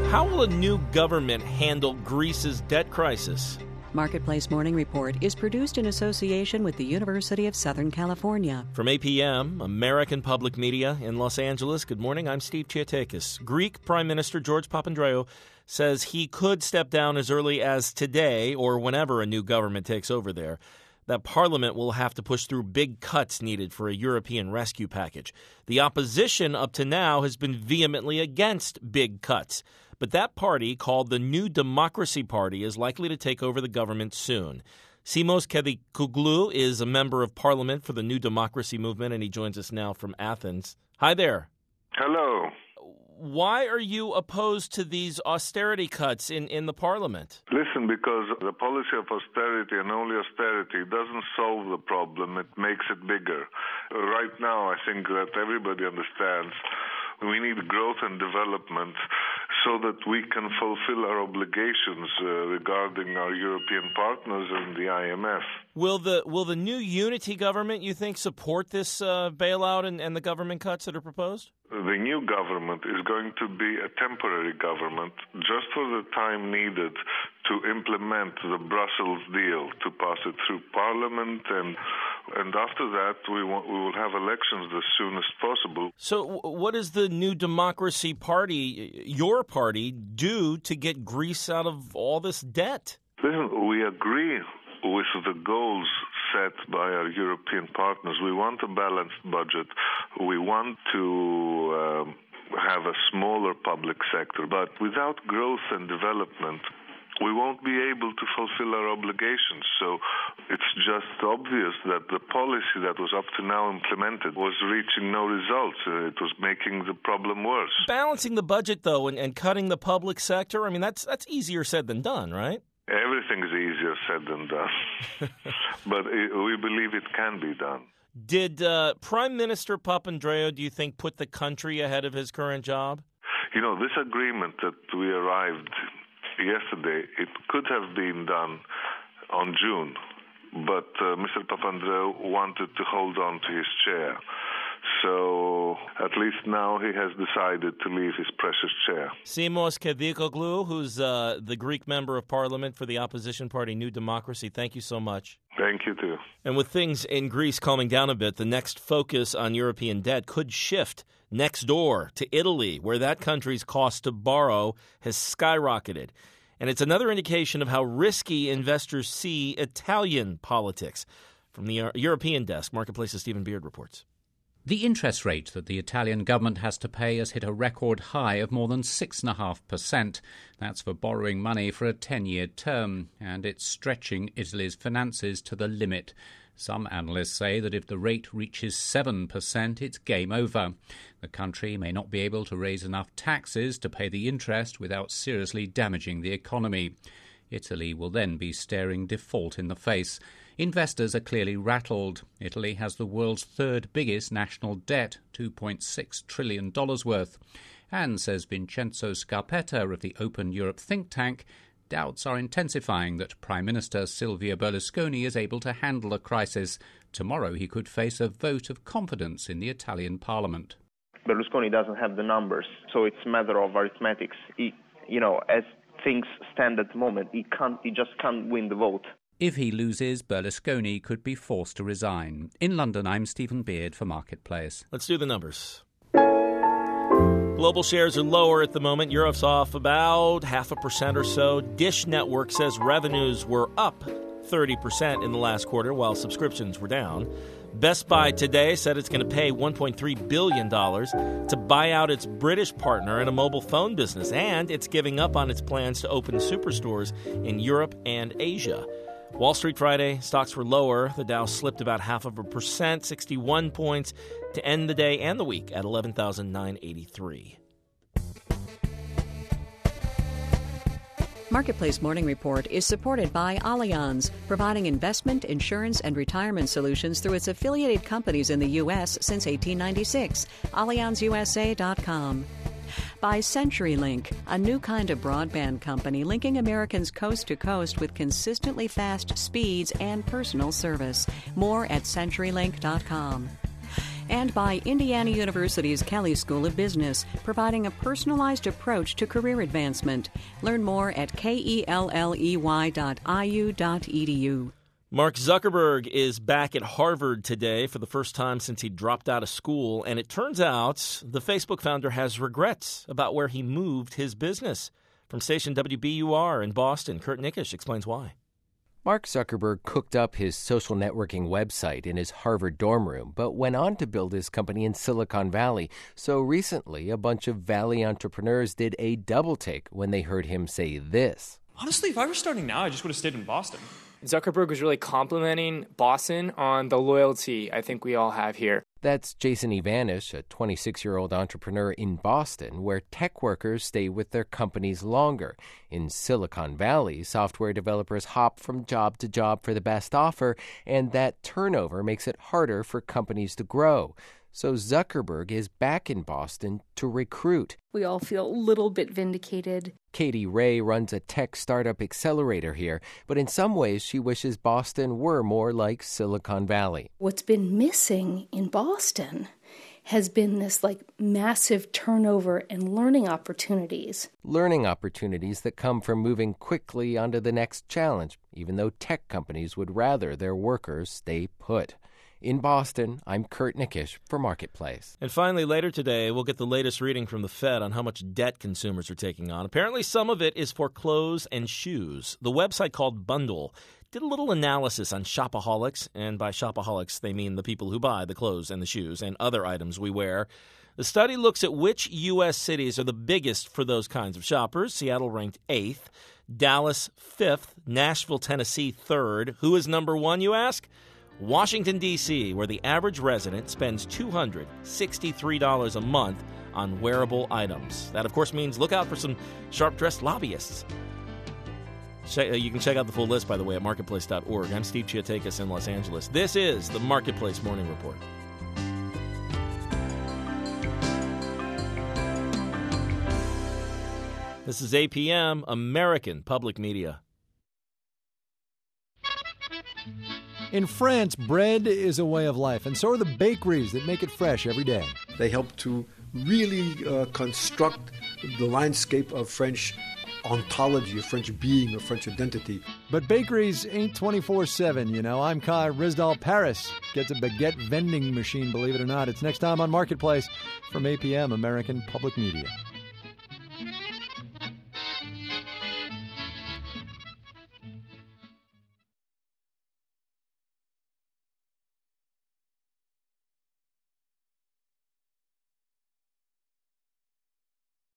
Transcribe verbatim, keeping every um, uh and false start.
How will a new government handle Greece's debt crisis? Marketplace Morning Report is produced in association with the University of Southern California. From A P M, American Public Media in Los Angeles, good morning, I'm Steve Chiatakis. Greek Prime Minister George Papandreou says he could step down as early as today or whenever a new government takes over there. That Parliament will have to push through big cuts needed for a European rescue package. The opposition up to now has been vehemently against big cuts. But that party, called the New Democracy Party, is likely to take over the government soon. Simos Kevikoglou is a member of parliament for the New Democracy Movement, and he joins us now from Athens. Hi there. Hello. Why are you opposed to these austerity cuts in, in the parliament? Listen, because the policy of austerity and only austerity doesn't solve the problem, it makes it bigger. Right now, I think that everybody understands we need growth and development so that we can fulfill our obligations uh, regarding our European partners and the I M F. Will the will the new unity government, you think, support this uh, bailout and, and the government cuts that are proposed? The new government is going to be a temporary government just for the time needed to implement the Brussels deal, to pass it through Parliament, and and after that we want, we will have elections as soon as possible. So what does the New Democracy Party, your party, do to get Greece out of all this debt? Listen, we agree with the goals set by our European partners. We want a balanced budget. We want to um, have a smaller public sector. But without growth and development, we won't be able to fulfill our obligations. So it's just obvious that the policy that was up to now implemented was reaching no results. Uh, it was making the problem worse. Balancing the budget, though, and, and cutting the public sector, I mean, that's that's easier said than done, right? Everything's easier said than done. But it, we believe it can be done. Did uh, Prime Minister Papandreou, do you think, put the country ahead of his current job? You know, this agreement that we arrived yesterday, it could have been done on June, but uh, Mister Papandreou wanted to hold on to his chair. So at least now he has decided to leave his precious chair. Simos Kevikoglou, who's uh, the Greek member of parliament for the opposition party New Democracy, thank you so much. Thank you, too. And with things in Greece calming down a bit, the next focus on European debt could shift next door to Italy, where that country's cost to borrow has skyrocketed. And it's another indication of how risky investors see Italian politics. From the European desk, Marketplace's Stephen Beard reports. The interest rate that the Italian government has to pay has hit a record high of more than six point five percent. That's for borrowing money for a ten-year term, and it's stretching Italy's finances to the limit. Some analysts say that if the rate reaches seven percent, it's game over. The country may not be able to raise enough taxes to pay the interest without seriously damaging the economy. Italy will then be staring default in the face. Investors are clearly rattled. Italy has the world's third biggest national debt, two point six trillion dollars worth. And, says Vincenzo Scarpetta of the Open Europe think tank, doubts are intensifying that Prime Minister Silvio Berlusconi is able to handle a crisis. Tomorrow he could face a vote of confidence in the Italian parliament. Berlusconi doesn't have the numbers, so it's a matter of arithmetics. He, you know, as things stand at the moment, he can't, he just can't win the vote. If he loses, Berlusconi could be forced to resign. In London, I'm Stephen Beard for Marketplace. Let's do the numbers. Global shares are lower at the moment. Europe's off about half a percent or so. Dish Network says revenues were up thirty percent in the last quarter, while subscriptions were down. Best Buy today said it's going to pay one point three billion dollars to buy out its British partner in a mobile phone business, and it's giving up on its plans to open superstores in Europe and Asia. Wall Street Friday, stocks were lower. The Dow slipped about half of a percent, sixty-one points, to end the day and the week at eleven thousand nine hundred eighty-three. Marketplace Morning Report is supported by Allianz, providing investment, insurance, and retirement solutions through its affiliated companies in the U S since eighteen ninety-six. Allianz U S A dot com. By CenturyLink, a new kind of broadband company linking Americans coast to coast with consistently fast speeds and personal service. More at CenturyLink dot com. And by Indiana University's Kelley School of Business, providing a personalized approach to career advancement. Learn more at kelley dot I U dot E D U. Mark Zuckerberg is back at Harvard today for the first time since he dropped out of school, and it turns out the Facebook founder has regrets about where he moved his business. From station W B U R in Boston, Kurt Nickisch explains why. Mark Zuckerberg cooked up his social networking website in his Harvard dorm room, but went on to build his company in Silicon Valley. So recently, a bunch of Valley entrepreneurs did a double take when they heard him say this. Honestly, if I were starting now, I just would have stayed in Boston. Zuckerberg was really complimenting Boston on the loyalty I think we all have here. That's Jason Ivanish, a twenty-six-year-old entrepreneur in Boston, where tech workers stay with their companies longer. In Silicon Valley, software developers hop from job to job for the best offer, and that turnover makes it harder for companies to grow. So Zuckerberg is back in Boston to recruit. We all feel a little bit vindicated. Katie Ray runs a tech startup accelerator here, but in some ways she wishes Boston were more like Silicon Valley. What's been missing in Boston has been this like massive turnover and learning opportunities. Learning opportunities that come from moving quickly onto the next challenge, even though tech companies would rather their workers stay put. In Boston, I'm Kurt Nickisch for Marketplace. And finally, later today, we'll get the latest reading from the Fed on how much debt consumers are taking on. Apparently, some of it is for clothes and shoes. The website called Bundle did a little analysis on shopaholics, and by shopaholics, they mean the people who buy the clothes and the shoes and other items we wear. The study looks at which U S cities are the biggest for those kinds of shoppers. Seattle ranked eighth, Dallas fifth, Nashville, Tennessee third. Who is number one, you ask? Washington, D C, where the average resident spends two hundred sixty-three dollars a month on wearable items. That, of course, means look out for some sharp-dressed lobbyists. You can check out the full list, by the way, at marketplace dot org. I'm Steve Chiatakis in Los Angeles. This is the Marketplace Morning Report. This is A P M, American Public Media. In France, bread is a way of life, and so are the bakeries that make it fresh every day. They help to really uh, construct the landscape of French ontology, of French being, of French identity. But bakeries ain't twenty-four seven, you know. I'm Kai Rizdal. Paris gets a baguette vending machine, believe it or not. It's next time on Marketplace from A P M, American Public Media.